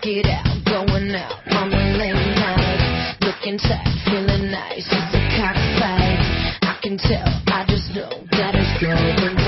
it out, going out on the late night, looking tight, feeling nice, it's a cockfight. I can tell, I just know that it's going